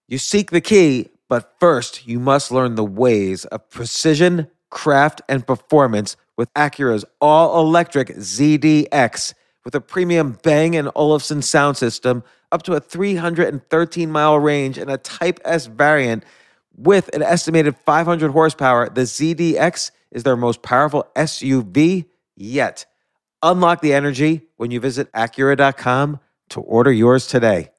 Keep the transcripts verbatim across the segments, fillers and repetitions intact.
You seek the key, but first you must learn the ways of precision, craft, and performance with Acura's all-electric Z D X. With a premium Bang and Olufsen sound system, up to a three hundred thirteen mile range, and a Type S variant with an estimated five hundred horsepower, the Z D X is their most powerful S U V yet. Unlock the energy when you visit Acura dot com to order yours today.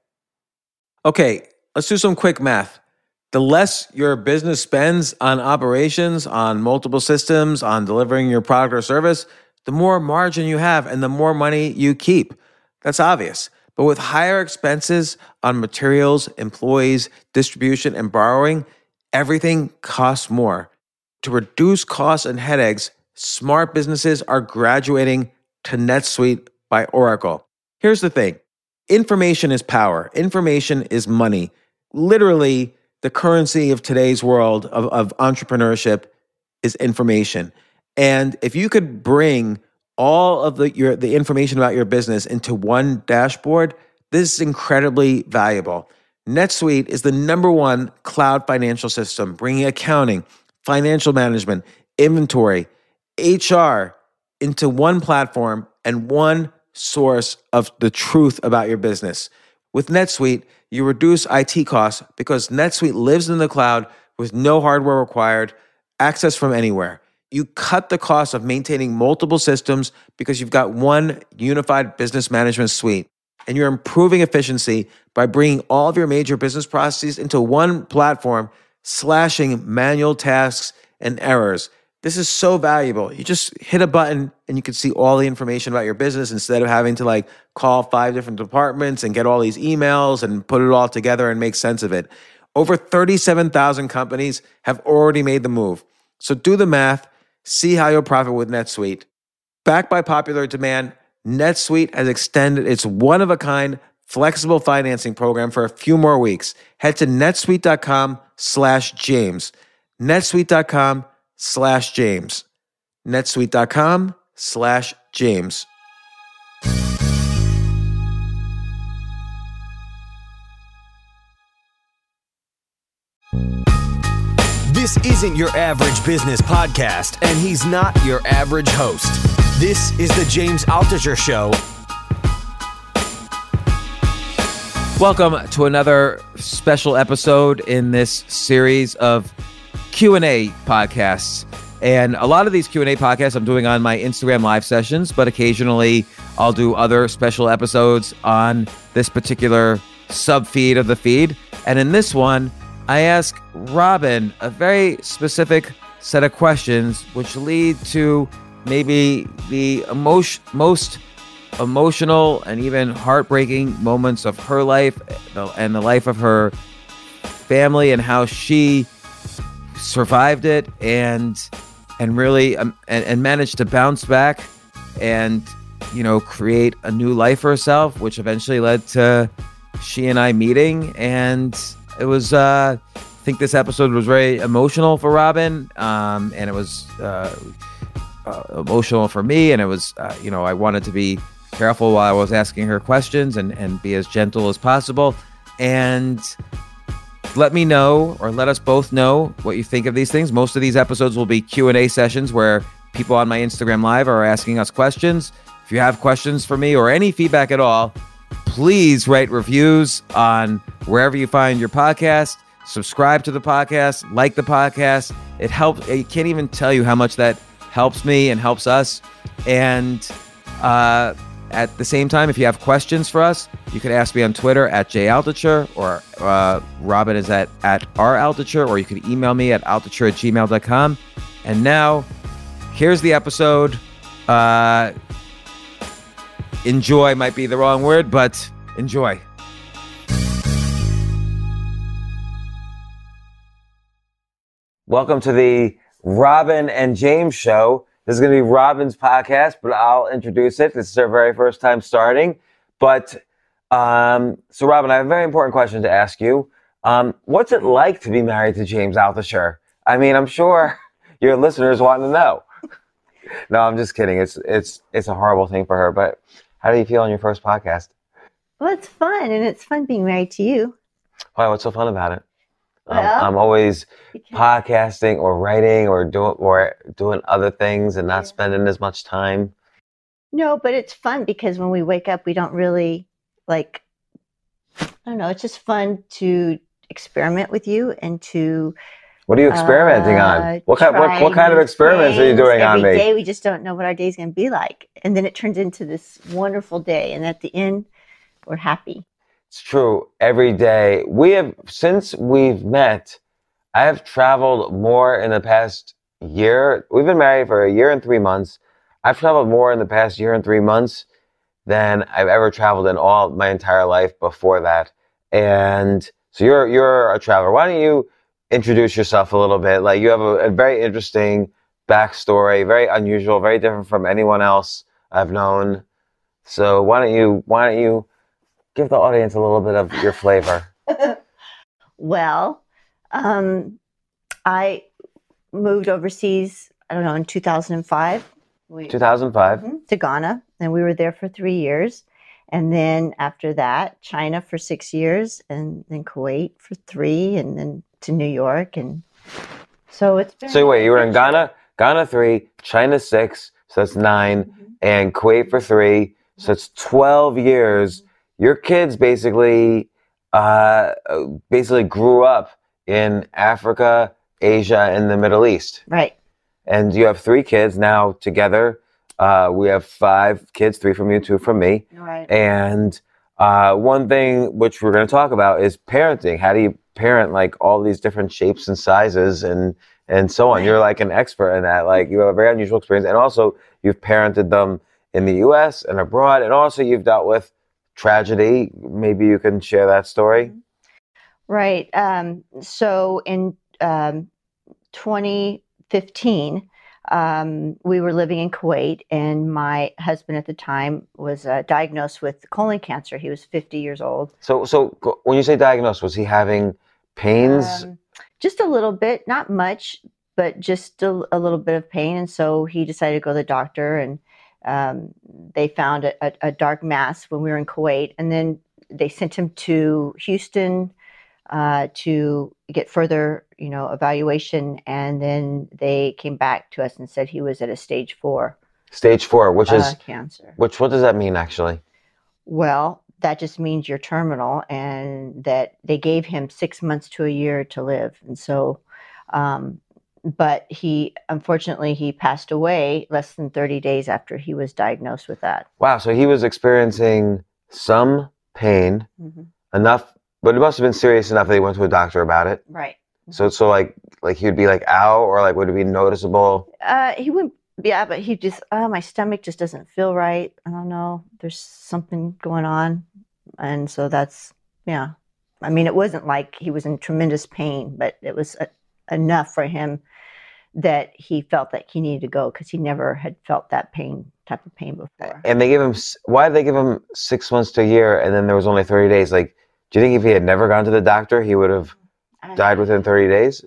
Okay, let's do some quick math. The less your business spends on operations, on multiple systems, on delivering your product or service, the more margin you have and the more money you keep. That's obvious. But with higher expenses on materials, employees, distribution, and borrowing, everything costs more. To reduce costs and headaches, smart businesses are graduating to NetSuite by Oracle. Here's the thing. Information is power. Information is money. Literally, the currency of today's world of, of entrepreneurship is information. And if you could bring all of the your the information about your business into one dashboard, this is incredibly valuable. NetSuite is the number one cloud financial system, bringing accounting, financial management, inventory, H R into one platform and one source of the truth about your business. With NetSuite, you reduce I T costs because NetSuite lives in the cloud with no hardware required, access from anywhere. You cut the cost of maintaining multiple systems because you've got one unified business management suite. And you're improving efficiency by bringing all of your major business processes into one platform, slashing manual tasks and errors. This is so valuable. You just hit a button and you can see all the information about your business instead of having to like call five different departments and get all these emails and put it all together and make sense of it. Over thirty-seven thousand companies have already made the move. So do the math, see how you'll profit with NetSuite. Backed by popular demand, NetSuite has extended its one-of-a-kind flexible financing program for a few more weeks. Head to netsuite.com slash James. netsuite.com slash James. netsuite.com slash James. This isn't your average business podcast, and he's not your average host. This is the James Altucher Show. Welcome to another special episode in this series of Q and A podcasts. And a lot of these Q and A podcasts I'm doing on my Instagram live sessions, but occasionally I'll do other special episodes on this particular sub-feed of the feed. And in this one, I ask Robin a very specific set of questions which lead to maybe the emotion, most emotional and even heartbreaking moments of her life and the life of her family and how she survived it and and really um, and, and managed to bounce back and, you know, create a new life for herself, which eventually led to she and I meeting. And it was, uh, I think this episode was very emotional for Robin, um, and it was uh, uh, emotional for me. And it was, uh, you know, I wanted to be careful while I was asking her questions and, and be as gentle as possible. And let me know, or let us both know, what you think of these things. Most of these episodes will be Q and A sessions where people on my Instagram Live are asking us questions. If you have questions for me or any feedback at all, please write reviews on wherever you find your podcast. Subscribe to the podcast, like the podcast. It helps. I can't even tell you how much that helps me and helps us. And uh, at the same time, if you have questions for us, you can ask me on Twitter atjaltucher, or uh, Robin is at, at raltucher, or you can email me at altucher at gmail dot com. And now, here's the episode. Uh, enjoy might be the wrong word, but enjoy. Welcome to the Robin and James Show. This is going to be Robin's podcast, but I'll introduce it. This is our very first time starting. But, um, so Robin, I have a very important question to ask you. Um, what's it like to be married to James Altucher? I mean, I'm sure your listeners want to know. No, I'm just kidding. It's, it's, it's a horrible thing for her, but how do you feel on your first podcast? Well, it's fun, and it's fun being married to you. Why? What's so fun about it? Um, Well, I'm always because, podcasting or writing or doing or doing other things and not Yeah. spending as much time. no, but it's fun because when we wake up, we don't really like, I don't know, it's just fun to experiment with you and to What are you experimenting uh, on? What kind? What, try what kind of new experiments are you things. doing on Every me? day we just don't know what our day's going to be like. And then it turns into this wonderful day. And at the end, we're happy. It's true. Every day we have since we've met. I have traveled more in the past year. We've been married for a year and three months. I've traveled more in the past year and three months than I've ever traveled in all my entire life before that. And so you're you're a traveler. Why don't you introduce yourself a little bit? Like you have a, a very interesting backstory, very unusual, very different from anyone else I've known. So why don't you why don't you give the audience a little bit of your flavor? Well, um, I moved overseas, I don't know, in two thousand five. We, two thousand five. Mhm, to Ghana, and we were there for three years. And then after that, China for six years, and then Kuwait for three, and then to New York. And so it's been. So wait, you were in adventure. Ghana, Ghana three, China six, so that's nine, Mhm. and Kuwait for three, so it's twelve years. Your kids basically, uh, basically grew up in Africa, Asia, and the Middle East. Right. And you have three kids now together. Uh, we have five kids, three from you, two from me. Right. And uh, one thing which we're going to talk about is parenting. How do you parent like all these different shapes and sizes and and so on? You're like an expert in that. Like you have a very unusual experience, and also you've parented them in the U S and abroad, and also you've dealt with tragedy. Maybe you can share that story. Right. Um, so in um, twenty fifteen, um, we were living in Kuwait, and my husband at the time was uh, diagnosed with colon cancer. He was fifty years old. So, so go- when you say diagnosed, was he having pains? Um, just a little bit, not much, but just a, a little bit of pain. And so he decided to go to the doctor, and um, they found a, a, a dark mass when we were in Kuwait. And then they sent him to Houston uh, to get further, you know, evaluation. And then they came back to us and said he was at a stage four Stage four, which uh, is cancer. which. What does that mean, actually? Well, that just means you're terminal, and that they gave him six months to a year to live. And so, um, but he, unfortunately, he passed away less than thirty days after he was diagnosed with that. Wow. So he was experiencing some pain, Mhm. enough, but it must have been serious enough that he went to a doctor about it. Right. So, so like, like he would be like, ow, or like, would it be noticeable? Uh, he wouldn't, yeah, but he just, oh, my stomach just doesn't feel right. I don't know. There's something going on. And so that's, yeah. I mean, it wasn't like he was in tremendous pain, but it was uh, enough for him that he felt that he needed to go, because he never had felt that pain, type of pain before. And they give him, s- why did they give him six months to a year and then there was only thirty days? Like, do you think if he had never gone to the doctor, he would have I- died within thirty days?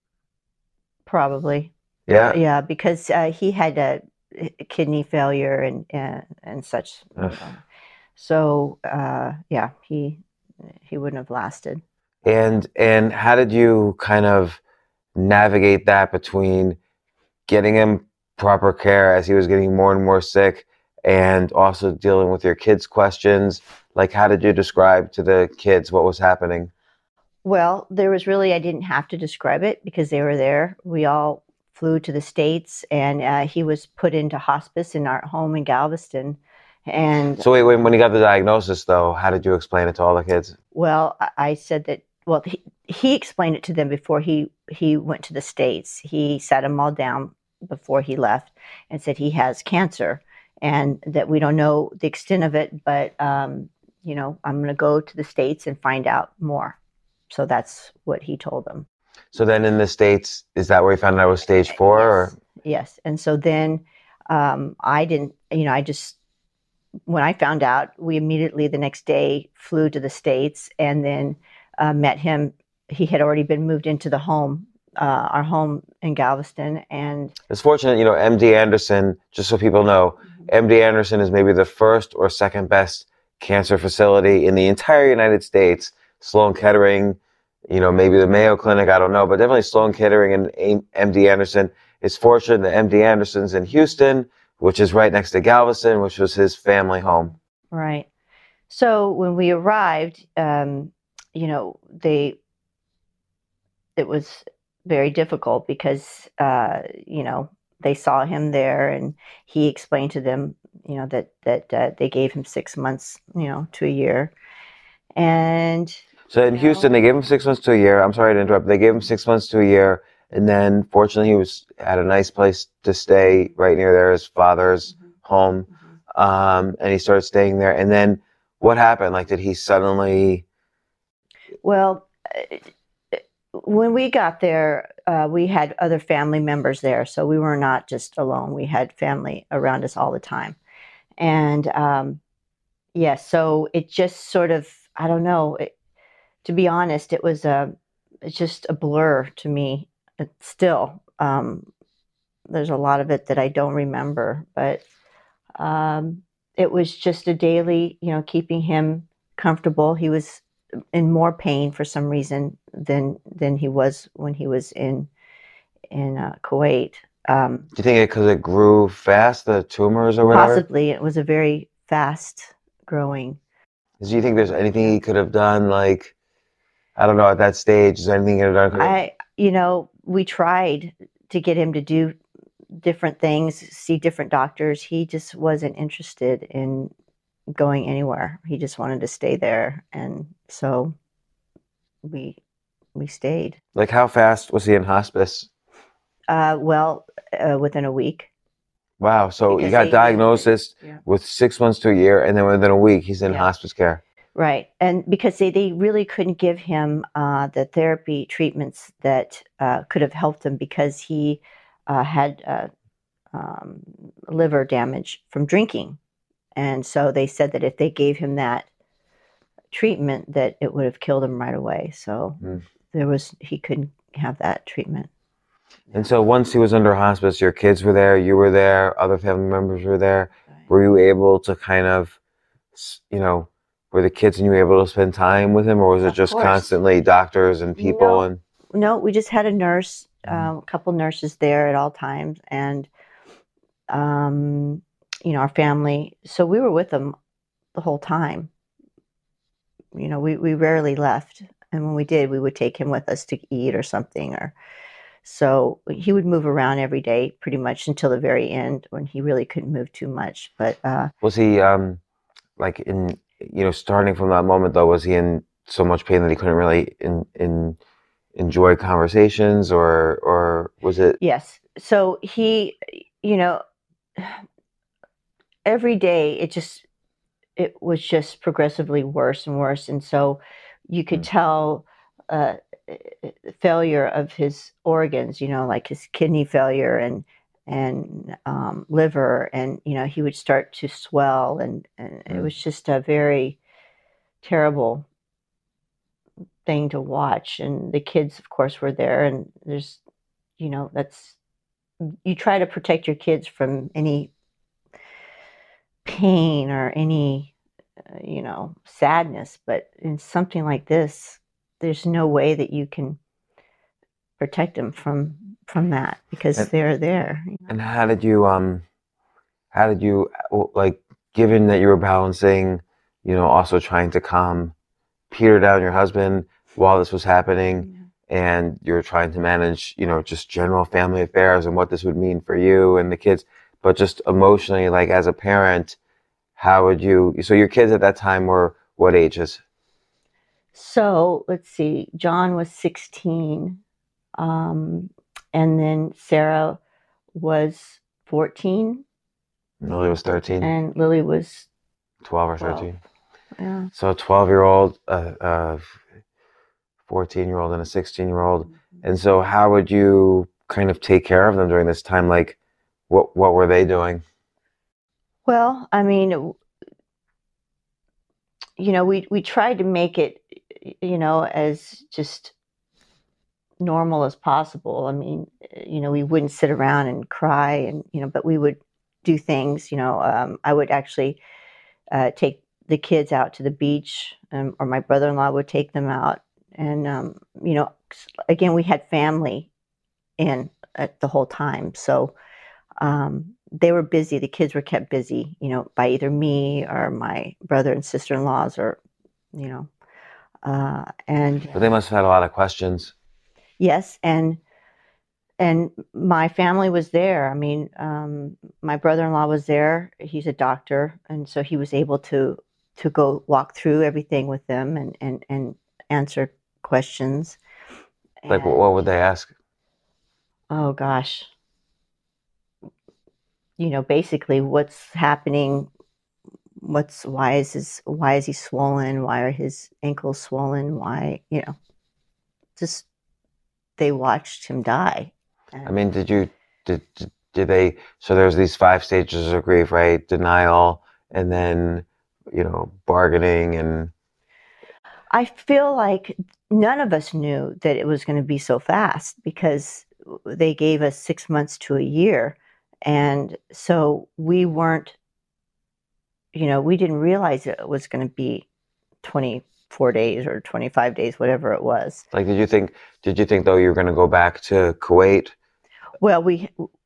Probably. Yeah. Yeah, because uh, he had a, a kidney failure and and, and such. Ugh. So uh, yeah, he he wouldn't have lasted. And, and how did you kind of navigate that between getting him proper care as he was getting more and more sick and also dealing with your kids' questions? Like, how did you describe to the kids what was happening? Well, there was really, I didn't have to describe it because they were there. We all flew to the States, and uh, he was put into hospice in our home in Galveston. And So wait, when, when he got the diagnosis, though, how did you explain it to all the kids? well, I, I said that, well, he, he explained it to them before he, he went to the States. He sat them all down before he left and said he has cancer, and that we don't know the extent of it, but, um, you know, I'm going to go to the States and find out more. So that's what he told them. So then in the States, is that where he found out it was stage four? Yes. Or? Yes. And so then um, I didn't, you know, I just, when I found out, we immediately the next day flew to the States, and then uh, met him. He had already been moved into the home, uh, our home in Galveston. And It's fortunate, you know, M D Anderson, just so people know, M D Anderson is maybe the first or second best cancer facility in the entire United States. Sloan Kettering, you know, maybe the Mayo Clinic, I don't know, but definitely Sloan Kettering and M D Anderson. It's fortunate that M D Anderson's in Houston, which is right next to Galveston, which was his family home. Right. So when we arrived, um, you know, they, it was very difficult because, uh, you know, they saw him there and he explained to them, you know, that, that uh, they gave him six months, you know, to a year. And so in you Houston, know, they gave him six months to a year. I'm sorry to interrupt. They gave him six months to a year. And then fortunately, he was at a nice place to stay right near there, his father's mm-hmm. home. Mm-hmm. Um, and he started staying there. And then what happened? Like, did he suddenly? Well, when we got there, uh, we had other family members there. So we were not just alone. We had family around us all the time. And um, yes, yeah, so it just sort of, I don't know, it, to be honest, it was a, it's just a blur to me. It's still, um, there's a lot of it that I don't remember, but um, it was just a daily, you know, keeping him comfortable. He was in more pain for some reason than than he was when he was in in uh, Kuwait. Um, Do you think it because it grew fast, the tumors or whatever? Possibly, it was a very fast growing. Do you think there's anything he could have done, like, I don't know, at that stage? Is there anything he could have done? I, you know, we tried to get him to do different things, see different doctors. He just wasn't interested in going anywhere. He just wanted to stay there, and so we we stayed. Like, how fast was he in hospice? Uh, well, uh, within a week. Wow. So Because you got they- diagnosis yeah. with six months to a year, and then within a week, he's in Yeah. hospice care. Right. And because they, they really couldn't give him uh, the therapy treatments that uh, could have helped him because he uh, had uh, um, liver damage from drinking. And so they said that if they gave him that treatment, that it would have killed him right away. So Mm. there was, he couldn't have that treatment. And so once he was under hospice, your kids were there, you were there, other family members were there. Were you able to kind of, s- you know, were the kids and you able to spend time with him, or was it Of just course. constantly doctors and people? No. And No, we just had a nurse, Mhm. um, a couple nurses there at all times, and um, you know, our family. So we were with them the whole time. You know, we we rarely left, and when we did, we would take him with us to eat or something, or so he would move around every day, pretty much until the very end when he really couldn't move too much. But uh, was he, um, like in, you know, starting from that moment though, was he in so much pain that he couldn't really in, in enjoy conversations, or or was it? yes, so he, you know, every day it just it was just progressively worse and worse, and so you could Mm. tell uh, failure of his organs, you know, like his kidney failure and and um, liver, and you know, he would start to swell, and, and it Mm. was just a very terrible thing to watch. And the kids, of course, were there, and there's, you know, that's, you try to protect your kids from any pain or any, uh, you know, sadness, but in something like this, there's no way that you can protect them from from that because And- they're there. you know. And how did you, um, how did you, uh, like, given that you were balancing, you know, also trying to calm Peter down, your husband, while this was happening, and you were trying to manage, you know, just general family affairs and what this would mean for you and the kids, but just emotionally, like as a parent, how would you, so your kids at that time were what ages? So let's see, John was sixteen, um, and then Sarah was fourteen, Lily was thirteen, and Lily was twelve or twelve. thirteen. Yeah. So a twelve year old, uh, uh, fourteen year old and a sixteen year old. And so how would you kind of take care of them during this time? Like, what, what were they doing? Well, I mean, you know, we we tried to make it, you know, as just normal as possible. I mean, you know, we wouldn't sit around and cry, and you know, but we would do things. You know, um, I would actually uh, take the kids out to the beach, um, or my brother-in-law would take them out. And, um, you know, again, we had family in at the whole time. So um, they were busy. The kids were kept busy, you know, by either me or my brother and sister-in-laws, or, you know, uh, and But they must have had a lot of questions. yes. And, and my family was there. I mean, um, my brother-in-law was there. He's a doctor. And so he was able to, to go walk through everything with them and, and, and answer questions. Like, And, what would they ask? oh gosh, you know, basically what's happening, what's, why is his, why is he swollen? Why are his ankles swollen? Why, you know, just, they watched him die. I mean, did you, did, did, did they, so there's these five stages of grief, right? Denial, and then, you know, bargaining, and. I feel like none of us knew that it was going to be so fast, because they gave us six months to a year. And so we weren't, you know, we didn't realize it was going to be twenty-four days or twenty-five days, whatever it was. Like, did you think, did you think though you were going to go back to Kuwait? Well, we,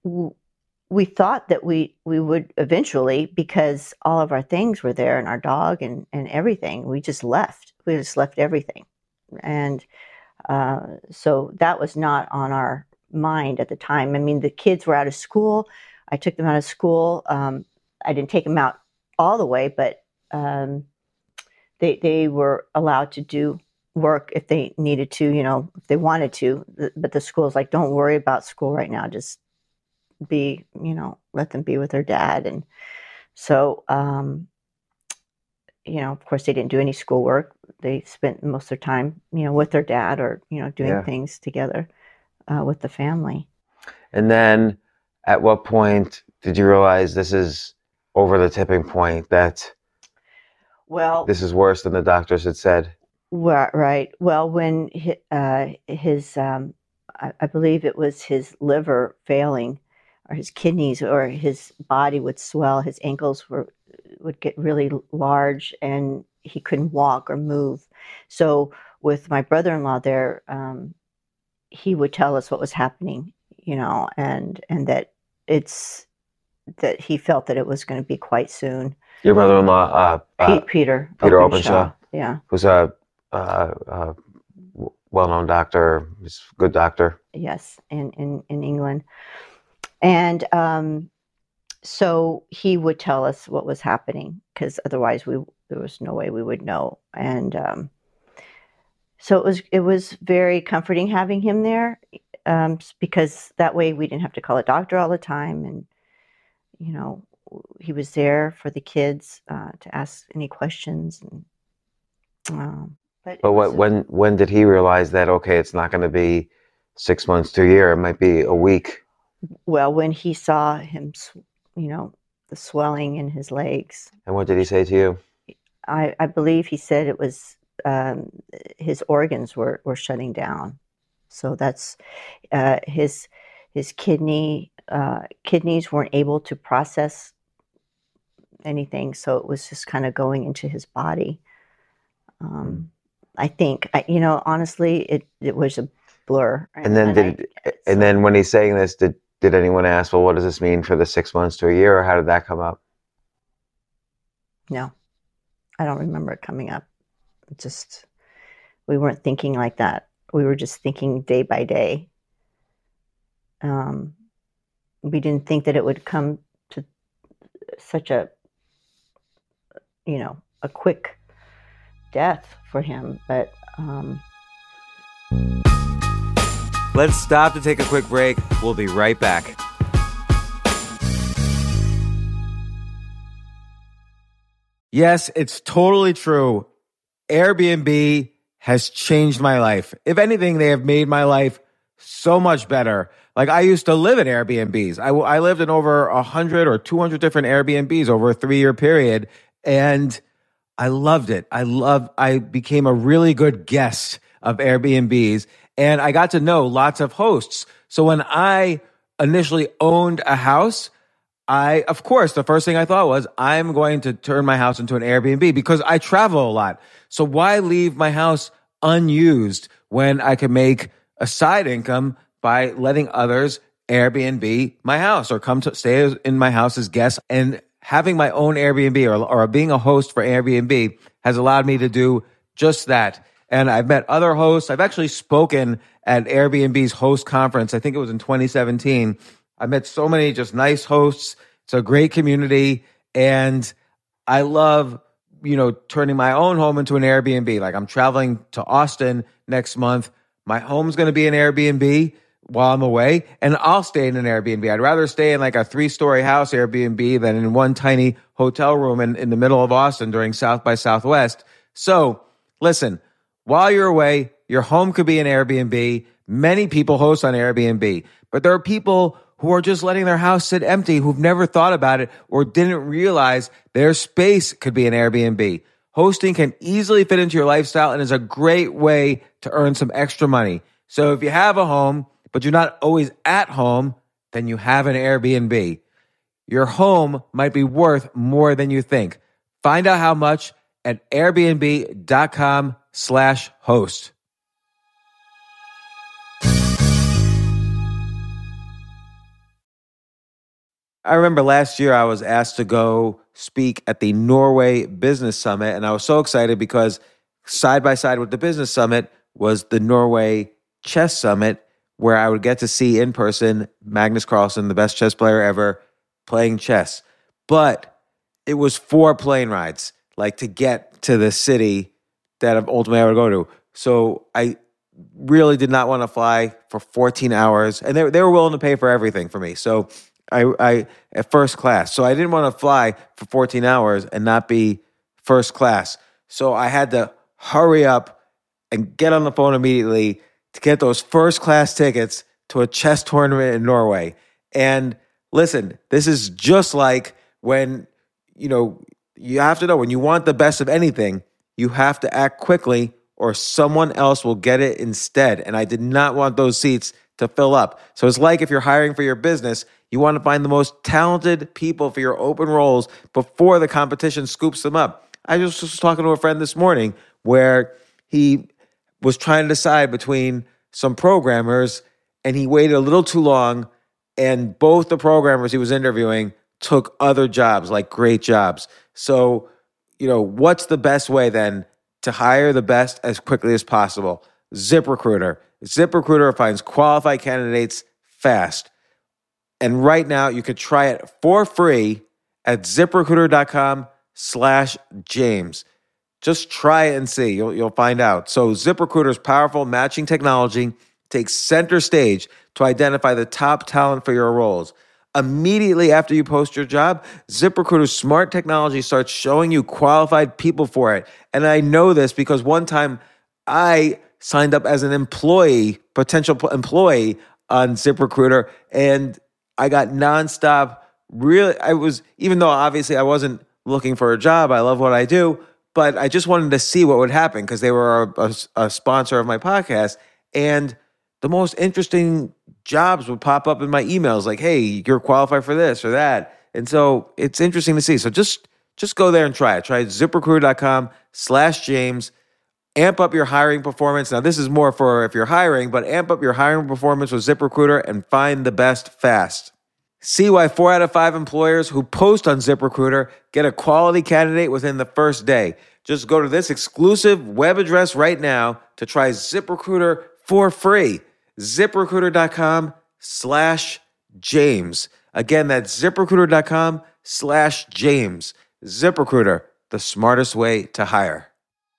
we thought that we, we would eventually, because all of our things were there, and our dog and, and everything. We just left. We just left everything. And uh, so that was not on our mind at the time. I mean, the kids were out of school. I took them out of school. Um, I didn't take them out all the way, but um, they they were allowed to do work if they needed to, you know, if they wanted to. But the school's like, don't worry about school right now. Just be, you know, let them be with their dad. And so, um, you know, of course, they didn't do any schoolwork. They spent most of their time, you know, with their dad, or, you know, doing Yeah. things together uh, with the family. And then at what point did you realize this is over the tipping point, that Well, this is worse than the doctors had said? Well, right. Well, when hi- uh, his, um, I, I believe it was his liver failing, or his kidneys, or his body would swell. His ankles were would get really large, and he couldn't walk or move. So with my brother-in-law there, um, he would tell us what was happening, you know, and and that it's that he felt that it was going to be quite soon. Your brother-in-law, uh, uh, Pete, Peter, Peter Openshaw, Openshaw. yeah. who's a, a, a well-known doctor, he's a good doctor. Yes, in, in, in England. And um, so he would tell us what was happening, because otherwise we there was no way we would know. And um, so it was it was very comforting having him there, um, because that way we didn't have to call a doctor all the time. And, you know, he was there for the kids uh, to ask any questions. And, um, but But it what, was- when when did he realize that, okay, it's not going to be six months to a year, it might be a week? Well, when he saw him, sw- you know, the swelling in his legs, And what did he say to you? I, I believe he said it was um, his organs were, were shutting down. So that's uh, his his kidney uh, kidneys weren't able to process anything, so it was just kind of going into his body. Um, I think, I, you know, honestly, it it was a blur. And then I- did and then when he's saying this, did did anyone ask, well, what does this mean for the six months to a year, or how did that come up? No, I don't remember it coming up. It just, we weren't thinking like that. We were just thinking day by day. Um, we didn't think that it would come to such a, you know, a quick death for him. But um, Let's stop to take a quick break. We'll be right back. Yes, it's totally true. Airbnb has changed my life. If anything, they have made my life so much better. Like, I used to live in Airbnbs. I, I lived in over one hundred or two hundred different Airbnbs over a three-year period, and I loved it. I loved, I became a really good guest of Airbnbs, and I got to know lots of hosts. So when I initially owned a house, I, of course, the first thing I thought was, I'm going to turn my house into an Airbnb because I travel a lot. So why leave my house unused when I can make a side income by letting others Airbnb my house or come to stay in my house as guests? And having my own Airbnb or, or being a host for Airbnb has allowed me to do just that. And I've met other hosts. I've actually spoken at Airbnb's host conference. I think it was in twenty seventeen. I met so many just nice hosts. It's a great community. And I love, you know, turning my own home into an Airbnb. Like I'm traveling to Austin next month. My home's going to be an Airbnb while I'm away, and I'll stay in an Airbnb. I'd rather stay in like a three-story house Airbnb than in one tiny hotel room in, in the middle of Austin during South by Southwest. So listen, while you're away, your home could be an Airbnb. Many people host on Airbnb, but there are people who are just letting their house sit empty, who've never thought about it or didn't realize their space could be an Airbnb. Hosting can easily fit into your lifestyle and is a great way to earn some extra money. So if you have a home, but you're not always at home, then you have an Airbnb. Your home might be worth more than you think. Find out how much at airbnb.com slash host. I remember last year I was asked to go speak at the Norway Business Summit, and I was so excited because side by side with the Business Summit was the Norway Chess Summit, where I would get to see in person Magnus Carlsen, the best chess player ever, playing chess. But it was four plane rides, like to get to the city that ultimately I would go to. So I really did not want to fly for fourteen hours, and they, they were willing to pay for everything for me. So I, I at first class. So I didn't want to fly for fourteen hours and not be first class. So I had to hurry up and get on the phone immediately to get those first class tickets to a chess tournament in Norway. And listen, this is just like when, you know, you have to know when you want the best of anything, you have to act quickly or someone else will get it instead. And I did not want those seats to fill up. So it's like if you're hiring for your business, you want to find the most talented people for your open roles before the competition scoops them up. I just was talking to a friend this morning where he was trying to decide between some programmers and he waited a little too long, and both the programmers he was interviewing took other jobs, like great jobs. So, you know, what's the best way then to hire the best as quickly as possible? ZipRecruiter. ZipRecruiter finds qualified candidates fast. And right now you could try it for free at ZipRecruiter.com slash James. Just try it and see. You'll, you'll find out. So ZipRecruiter's powerful matching technology takes center stage to identify the top talent for your roles. Immediately after you post your job, ZipRecruiter's smart technology starts showing you qualified people for it. And I know this because one time I signed up as an employee, potential employee on ZipRecruiter, and I got nonstop. Really, I was, even though obviously I wasn't looking for a job, I love what I do, but I just wanted to see what would happen because they were a, a, a sponsor of my podcast. And the most interesting jobs would pop up in my emails like, hey, you're qualified for this or that. And so it's interesting to see. So just, just go there and try it. Try ZipRecruiter.com slash James. Amp up your hiring performance. Now, this is more for if you're hiring, but amp up your hiring performance with ZipRecruiter and find the best fast. See why four out of five employers who post on ZipRecruiter get a quality candidate within the first day. Just go to this exclusive web address right now to try ZipRecruiter for free. ZipRecruiter.com slash James. Again, that's ZipRecruiter.com slash James. ZipRecruiter, the smartest way to hire.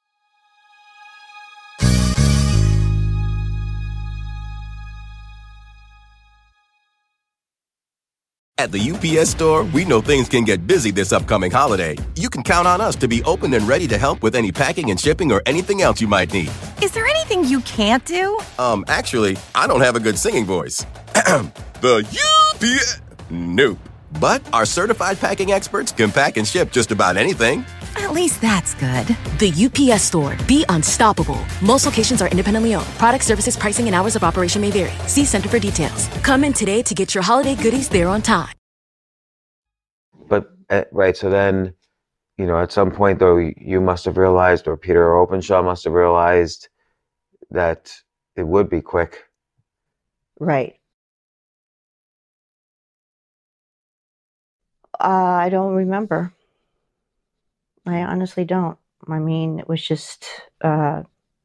At the U P S Store, we know things can get busy this upcoming holiday. You can count on us to be open and ready to help with any packing and shipping or anything else you might need. Is there anything you can't do? Um, actually, I don't have a good singing voice. The U P S... Nope. But our certified packing experts can pack and ship just about anything. At least that's good. The U P S Store. Be unstoppable. Most locations are independently owned. Product, services, pricing, and hours of operation may vary. See Center for details. Come in today to get your holiday goodies there on time. But uh, right, so then, you know, at some point though, you must have realized, or Peter Openshaw must have realized that it would be quick. Right. Uh, I don't remember. I honestly don't. I mean, it was just, uh,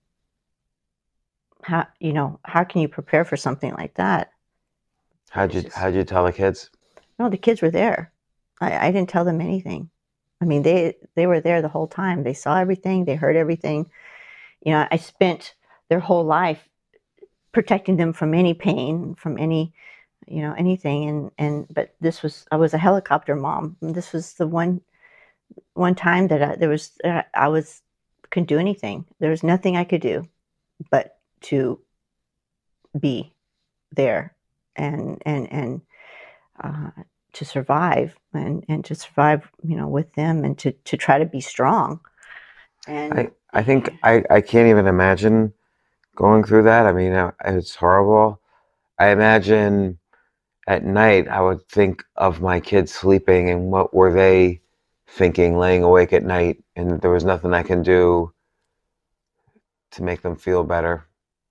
how, you know, how can you prepare for something like that? How'd you, It's just- how'd you tell the kids? No, the kids were there. I, I didn't tell them anything. I mean, they, they were there the whole time. They saw everything. They heard everything. You know, I spent their whole life protecting them from any pain, from any, you know, anything. And, and, but this was, I was a helicopter mom. And this was the one, one time that I, there was, uh, I was, couldn't do anything. There was nothing I could do but to be there and, and, and, uh, to survive and, and to survive, you know, with them and to, to try to be strong. And I, I think I, I can't even imagine going through that. I mean, uh, it's horrible. I imagine at night, I would think of my kids sleeping and what were they thinking, laying awake at night, and there was nothing I can do to make them feel better.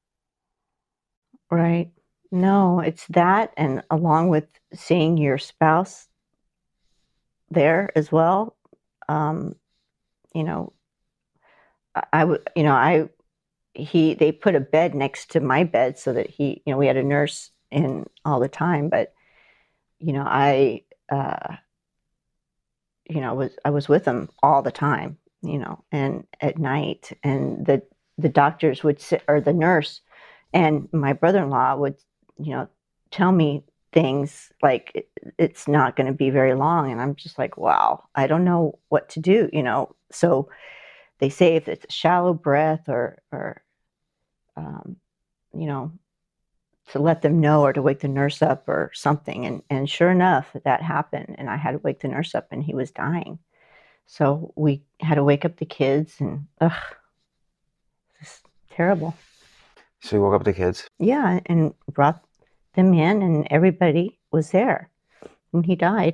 Right. No, it's that, and along with seeing your spouse there as well. Um, you know, I, I would, you know, I, he, they put a bed next to my bed so that he, you know, we had a nurse in all the time, but, you know, I, uh, you know, was, I was with him all the time, you know, and at night, and the, the doctors would sit, or the nurse and my brother-in-law would, you know, tell me things like it, it's not going to be very long. And I'm just like, wow, I don't know what to do, you know? So they say if it's a shallow breath or, or, um, you know, to let them know or to wake the nurse up or something. And, and sure enough, that happened. And I had to wake the nurse up and he was dying. So we had to wake up the kids and, ugh, it's terrible. So you woke up the kids? Yeah, and brought them in, and everybody was there when he died.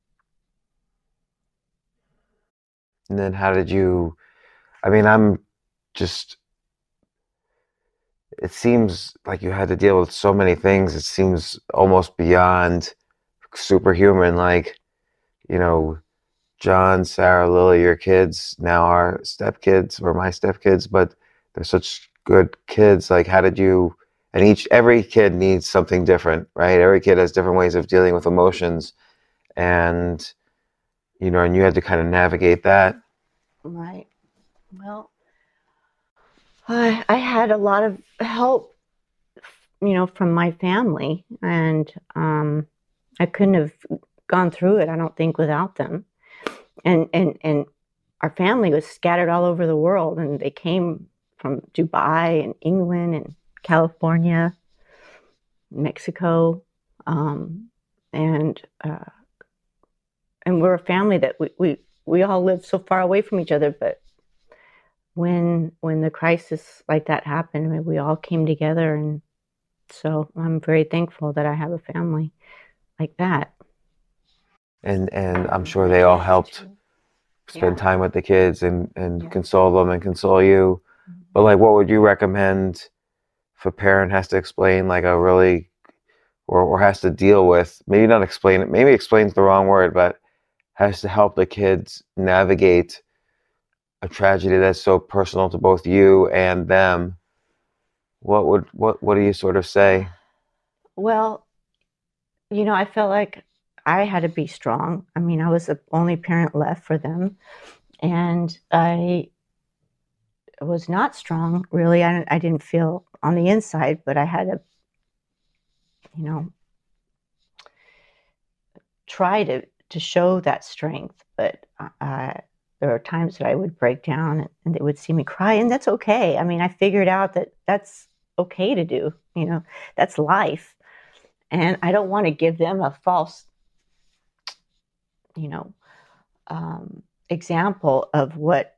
And then how did you, I mean, I'm just, it seems like you had to deal with so many things. It seems almost beyond superhuman. Like, you know, John, Sarah, Lily, your kids now are stepkids or my stepkids, but they're such good kids. Like, how did you, and each, every kid needs something different, right? Every kid has different ways of dealing with emotions. And, you know, and you had to kind of navigate that. Right. Well, I, I had a lot of help, you know, from my family, and um, I couldn't have gone through it, I don't think, without them. And, and, and our family was scattered all over the world, and they came from Dubai and England and California, Mexico, um, and uh, and we're a family that we, we we all live so far away from each other. But when when the crisis like that happened, I mean, we all came together, and so I'm very thankful that I have a family like that. And and I'm sure they all helped spend Yeah. time with the kids and, and Yeah. console them and console you. But like, what would you recommend if a parent has to explain like a really, or, or has to deal with, maybe not explain it, maybe explain's the wrong word, but has to help the kids navigate a tragedy that's so personal to both you and them? What would, what, what do you sort of say? Well, you know, I felt like I had to be strong. I mean, I was the only parent left for them, and I was not strong, really. I, I didn't feel on the inside, but I had to, you know, try to, to show that strength. But uh, there are times that I would break down, and, and they would see me cry, and that's okay. I mean, I figured out that that's okay to do, you know, that's life. And I don't want to give them a false, you know, um, example of what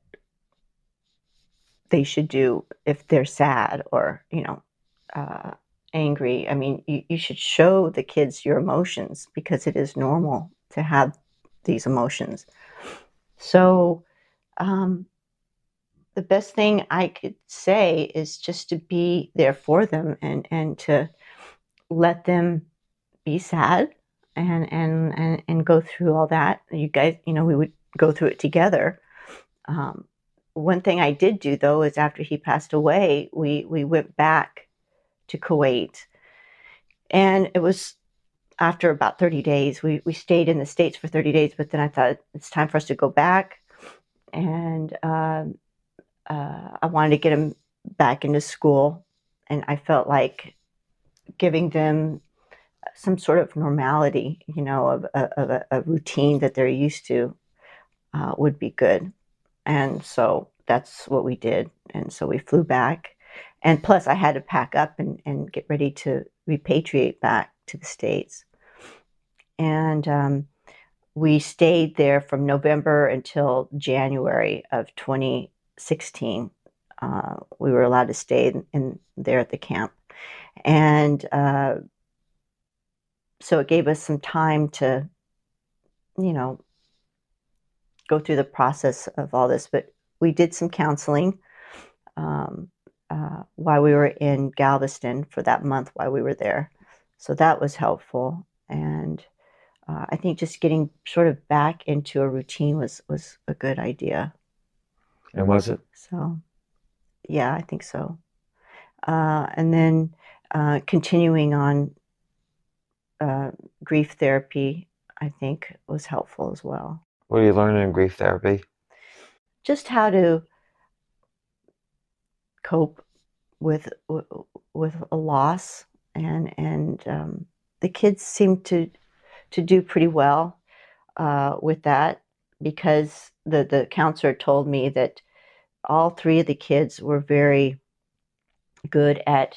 they should do if they're sad or, you know, uh, angry. I mean, you, you should show the kids your emotions, because it is normal to have these emotions. So um, the best thing I could say is just to be there for them and, and to let them be sad and, and, and, and go through all that. You guys, you know, we would go through it together. Um, one thing I did do, though, is after he passed away, we, we went back to Kuwait. And it was after about thirty days. We, we stayed in the States for thirty days, but then I thought it's time for us to go back. And um, uh, I wanted to get him back into school. And I felt like giving them some sort of normality, you know, of, of a, a routine that they're used to uh, would be good. And so that's what we did. And so we flew back. And plus I had to pack up and, and get ready to repatriate back to the States. And um, we stayed there from November until January of twenty sixteen. Uh, we were allowed to stay in, in there at the camp. And uh, so it gave us some time to, you know, go through the process of all this. But we did some counseling um, uh, while we were in Galveston for that month while we were there. So that was helpful. And uh, I think just getting sort of back into a routine was, was a good idea. And was it? So, yeah, I think so. Uh, and then uh, continuing on uh, grief therapy, I think was helpful as well. What are you learning in grief therapy? Just how to cope with with a loss, and and um, the kids seem to to do pretty well uh, with that, because the the counselor told me that all three of the kids were very good at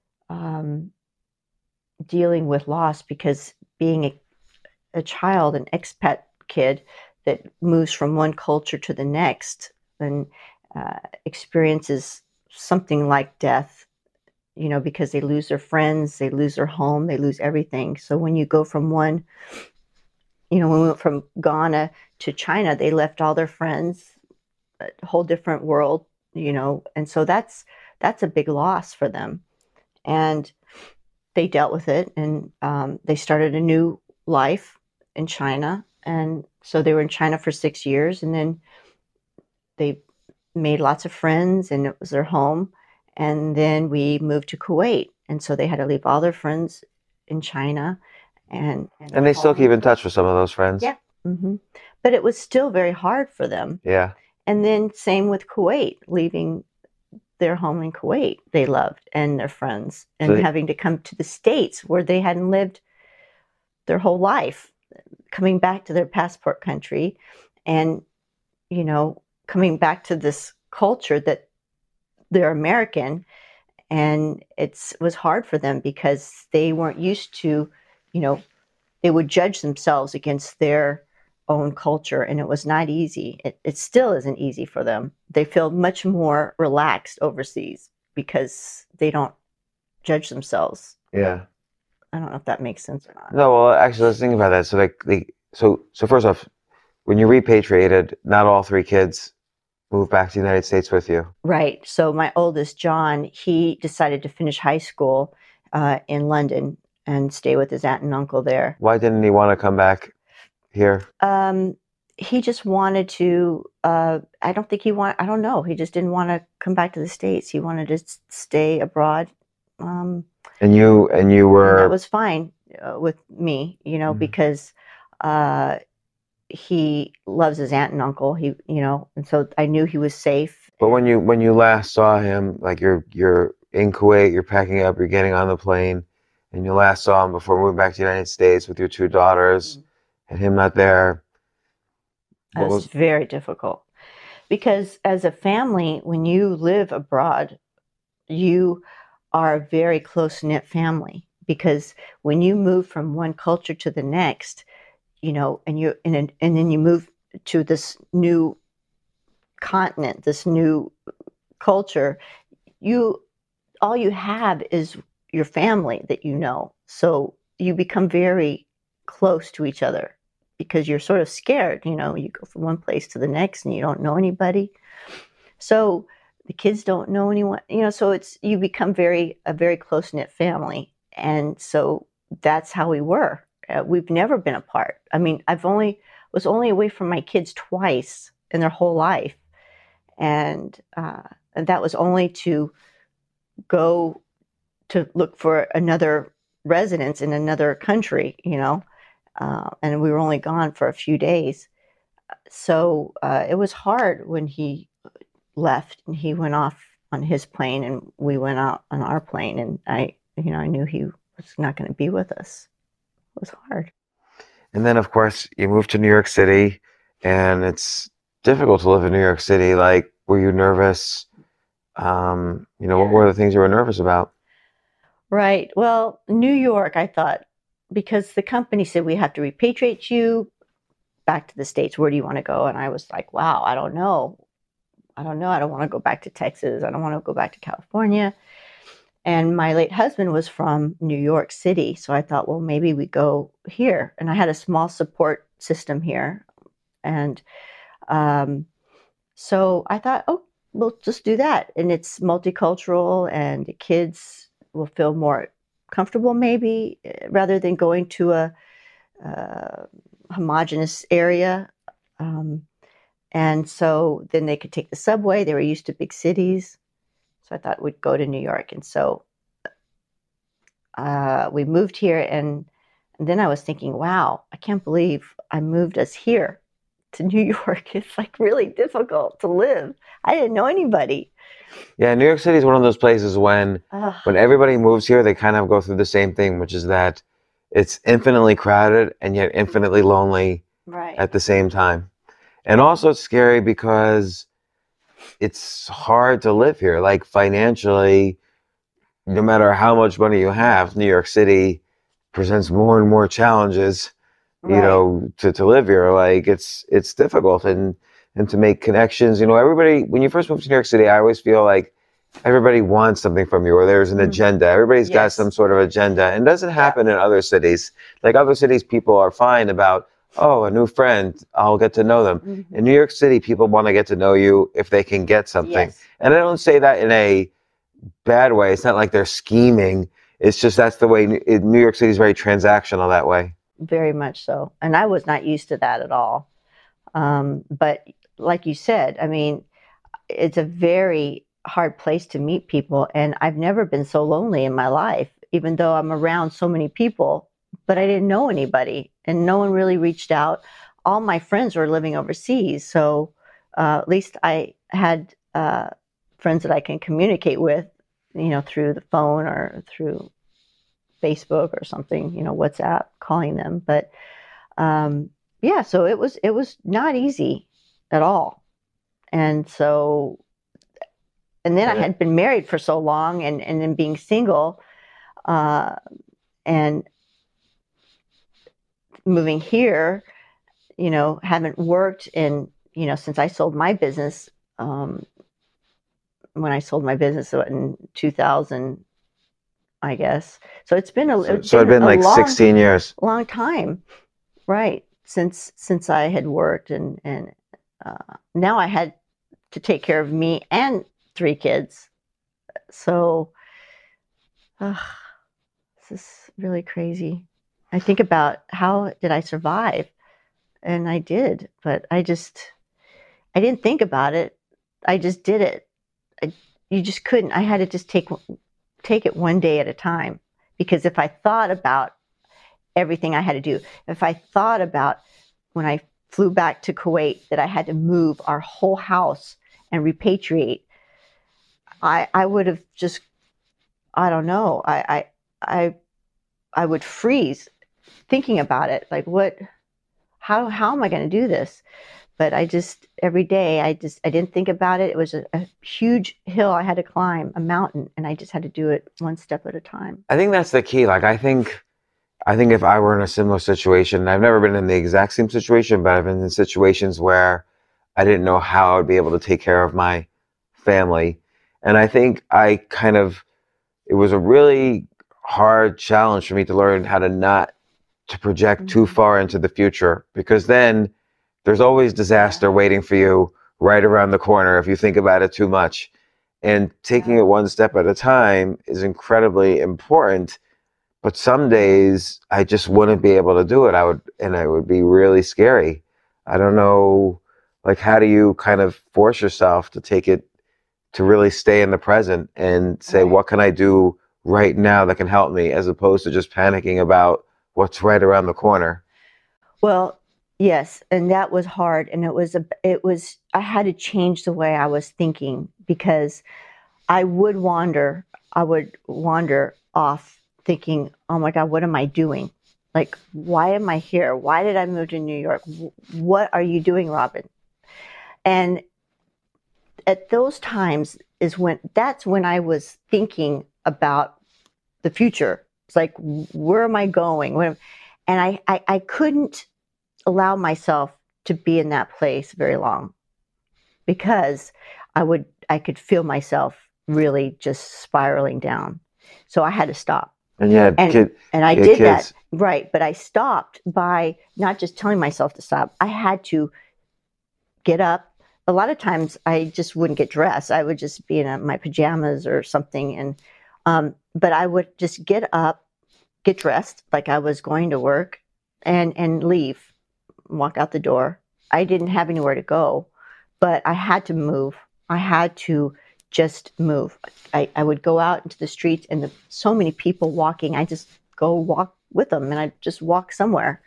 um, dealing with loss, because being a, a child, an expat kid that moves from one culture to the next and uh, experiences something like death, you know, because they lose their friends, they lose their home, they lose everything. So when you go from one, you know, when we went from Ghana to China, they left all their friends, a whole different world, you know, and so that's that's a big loss for them. And they dealt with it, and um, they started a new life in China. And so they were in China for six years, and then they made lots of friends, and it was their home. And then we moved to Kuwait, and so they had to leave all their friends in China. And and, And they still keep in touch with some of those friends? Yeah. Mm-hmm. But it was still very hard for them. Yeah. And then same with Kuwait, leaving their home in Kuwait they loved, and their friends, and So they- having to come to the States where they hadn't lived their whole life, coming back to their passport country, and, you know, coming back to this culture that they're American. And it's, it was hard for them because they weren't used to, you know, they would judge themselves against their own culture, and it was not easy. It, it still isn't easy for them. They feel much more relaxed overseas because they don't judge themselves. Yeah. I don't know if that makes sense or not. No, well, actually, let's think about that. So, like, the so so first off, when you repatriated, not all three kids moved back to the United States with you. Right. So my oldest, John, he decided to finish high school uh, in London and stay with his aunt and uncle there. Why didn't he want to come back here? Um, he just wanted to, uh, I don't think he want, I don't know. He just didn't want to come back to the States. He wanted to s- stay abroad. Um, And you and you and were that was fine uh, with me, you know, Mhm. because uh, he loves his aunt and uncle. He, you know, and so I knew he was safe. But when you when you last saw him, like you're you're in Kuwait, you're packing up, you're getting on the plane, and you last saw him before moving back to the United States with your two daughters, Mhm. and him not there. It What was was very difficult because as a family, when you live abroad, you are a very close-knit family, because when you move from one culture to the next, you know, and you and, then- and then you move to this new continent, this new culture, you all you have is your family that you know. So you become very close to each other. because you're sort of scared. You know, you go from one place to the next and you don't know anybody. So the kids don't know anyone, you know, so it's, you become very, a very close-knit family. And so that's how we were. Uh, we've never been apart. I mean, I've only, was only away from my kids twice in their whole life. And, uh, and that was only to go to look for another residence in another country, you know, uh, and we were only gone for a few days. So uh, it was hard when he left and he went off on his plane and we went out on our plane, and I, you know, I knew he was not going to be with us. It was hard. And then, of course, you moved to New York City, and it's difficult to live in New York City. Like, were you nervous? Um, you know, what were the things you were nervous about? Right. Well, New York, I thought, because the company said we have to repatriate you back to the States. Where do you want to go? And I was like, wow, I don't know. I don't know. I don't want to go back to Texas. I don't want to go back to California. And my late husband was from New York City. So I thought, well, maybe we go here. And I had a small support system here. And um, so I thought, oh, we'll just do that. And it's multicultural, and the kids will feel more comfortable maybe, rather than going to a, a homogenous area. Um, and so then they could take the subway. They were used to big cities. So I thought we'd go to New York. And so uh, we moved here, and, and then I was thinking, wow, I can't believe I moved us here to New York. It's like really difficult to live. I didn't know anybody. Yeah, New York City is one of those places when Ugh. when everybody moves here, they kind of go through the same thing, which is that it's infinitely crowded and yet infinitely lonely Right. at the same time. And also it's scary because it's hard to live here. Like, financially, no matter how much money you have, New York City presents more and more challenges, you Right. know, to, to live here. Like, it's it's difficult, and and to make connections. You know, everybody, when you first move to New York City, I always feel like everybody wants something from you, or there's an Mhm. agenda. Everybody's got Yes. some sort of agenda, and it doesn't happen in other cities. Like, other cities, people are fine about, oh, a new friend, I'll get to know them. Mhm. In New York City, people want to get to know you if they can get something. Yes. And I don't say that in a bad way. It's not like they're scheming. It's just that's the way New New York City is very transactional that way. Very much so. And I was not used to that at all. Um, but like you said, I mean, it's a very hard place to meet people. And I've never been so lonely in my life, even though I'm around so many people, but I didn't know anybody, and no one really reached out. All my friends were living overseas. So uh, at least I had uh, friends that I can communicate with, you know, through the phone or through Facebook or something, you know, WhatsApp, calling them. But um, yeah, so it was, it was not easy at all. And so, and then I had been married for so long, and, and then being single, uh, and moving here, you know, haven't worked in, you know, since I sold my business, um, when I sold my business in two thousand, I guess. So it's been a, So, it's so it'd been a like long, sixteen years. long time, right? Since since I had worked, and and uh, now I had to take care of me and three kids. So uh, this is really crazy. I think about, how did I survive? And I did, but I just, I didn't think about it. I just did it. I, you just couldn't. I had to just take take it one day at a time, because if I thought about everything I had to do, if I thought about when I flew back to Kuwait that I had to move our whole house and repatriate, I I would have just, I don't know, I I I, I would freeze thinking about it. Like, what, how how am I going to do this? But I just, every day, I just, I didn't think about it. It was a, a huge hill I had to climb, a mountain, and I just had to do it one step at a time. I think that's the key. Like, I think, I think if I were in a similar situation, I've never been in the exact same situation, but I've been in situations where I didn't know how I'd be able to take care of my family. And I think I kind of, it was a really hard challenge for me to learn how to not to project Mm-hmm. too far into the future, because then there's always disaster waiting for you right around the corner if you think about it too much. And taking Yeah. it one step at a time is incredibly important. But some days I just wouldn't be able to do it. I would, and it would be really scary. I don't know, like, how do you kind of force yourself to take it, to really stay in the present and say, Right. what can I do right now that can help me, as opposed to just panicking about what's right around the corner? Well, yes, and that was hard, and it was a, it was I had to change the way I was thinking, because I would wander, I would wander off thinking, "Oh my God, what am I doing? Like, why am I here? Why did I move to New York? Wh- What are you doing, Robin?" And at those times is when that's when I was thinking about the future. It's like, where am I going? Where, and I, I, I couldn't allow myself to be in that place very long, because I would I could feel myself really just spiraling down. So I had to stop. And yeah, And kid, and I yeah, did kids. that. Right. But I stopped by not just telling myself to stop. I had to get up. A lot of times I just wouldn't get dressed. I would just be in a, my pajamas or something. And um, but I would just get up, get dressed like I was going to work, and and leave, walk out the door. I didn't have anywhere to go, but I had to move. I had to just move. I, I would go out into the streets, and the, so many people walking, I just go walk with them, and I just walk somewhere,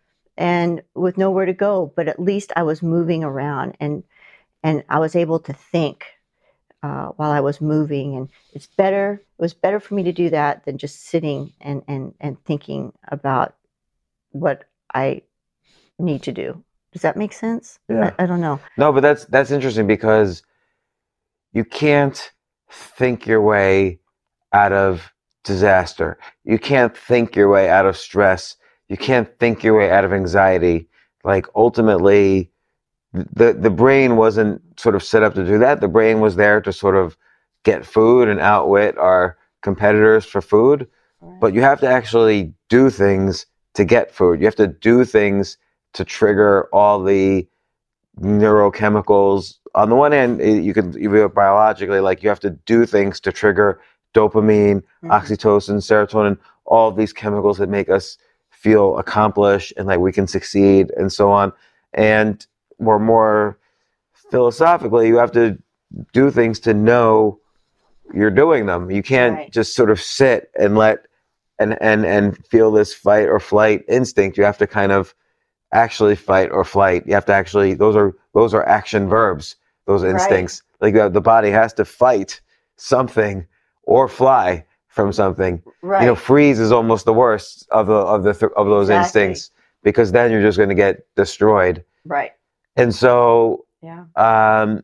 and with nowhere to go. But at least I was moving around, and and I was able to think uh, while I was moving. And it's better. It was better for me to do that than just sitting and and and thinking about what I need to do. Does that make sense? Yeah. I, I don't know. No, but that's that's interesting, because you can't think your way out of disaster. You can't think your way out of stress. You can't think your way out of anxiety. Like, ultimately, the the brain wasn't sort of set up to do that. The brain was there to sort of get food and outwit our competitors for food. But you have to actually do things to get food. You have to do things to trigger all the neurochemicals. On the one hand, you can you view it biologically, like you have to do things to trigger dopamine, Mhm. oxytocin, serotonin, all these chemicals that make us feel accomplished and like we can succeed and so on. And more more philosophically, you have to do things to know you're doing them. You can't Right. just sort of sit and let and and and feel this fight or flight instinct. You have to kind of actually fight or flight. You have to actually, those are those are action verbs, those Right. instincts. Like, uh, the body has to fight something or fly from something. Right. You know, freeze is almost the worst of the of the th- of those Exactly. instincts, because then you're just going to get destroyed. Right. And so, Yeah. um,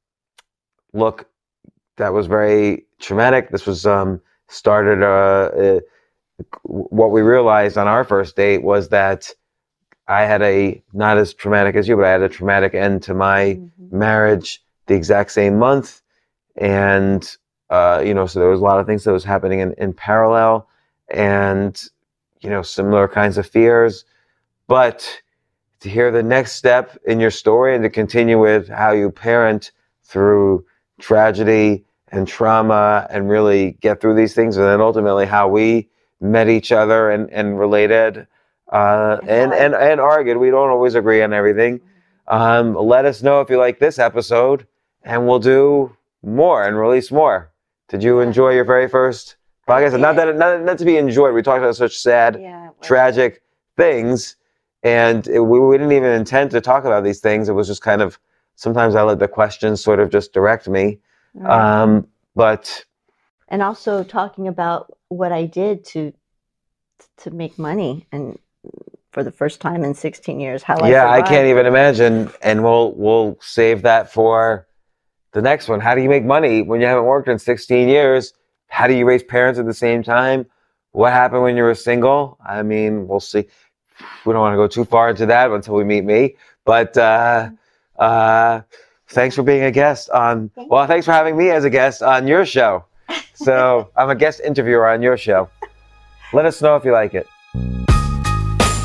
look, that was very traumatic. This was um, started. Uh, uh, what we realized on our first date was that I had a, not as traumatic as you, but I had a traumatic end to my Mhm. marriage the exact same month. And, uh, you know, so there was a lot of things that was happening in, in parallel, and, you know, similar kinds of fears. But to hear the next step in your story and to continue with how you parent through tragedy and trauma and really get through these things, and then ultimately how we met each other and, and related, uh, and, and, and argued. We don't always agree on everything. Um, let us know if you like this episode, and we'll do more and release more. Did you enjoy your very first podcast? And not that not, not to be enjoyed. We talked about such sad, Yeah, it was. tragic things, and it, we, we didn't even intend to talk about these things. It was just kind of, sometimes I let the questions sort of just direct me. Right. Um, but And also talking about what I did to to make money, and for the first time in sixteen years, how I yeah, I survived. can't even imagine. And we'll we'll save that for the next one. How do you make money when you haven't worked in sixteen years? How do you raise parents at the same time? What happened when you were single? I mean, we'll see. We don't want to go too far into that until we meet me. But uh, uh, thanks for being a guest on. Well, thanks for having me as a guest on your show. So I'm a guest interviewer on your show. Let us know if you like it.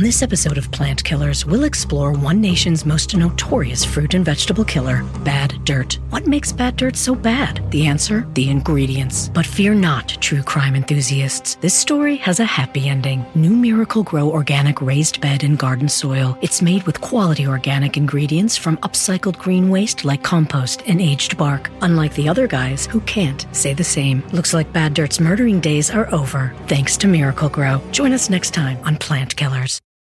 On this episode of Plant Killers, we'll explore one nation's most notorious fruit and vegetable killer, bad dirt. What makes bad dirt so bad? The answer? The ingredients. But fear not, true crime enthusiasts. This story has a happy ending. New Miracle-Gro Organic Raised Bed and Garden Soil. It's made with quality organic ingredients from upcycled green waste like compost and aged bark. Unlike the other guys who can't say the same. Looks like bad dirt's murdering days are over, thanks to Miracle-Gro. Join us next time on Plant Killers.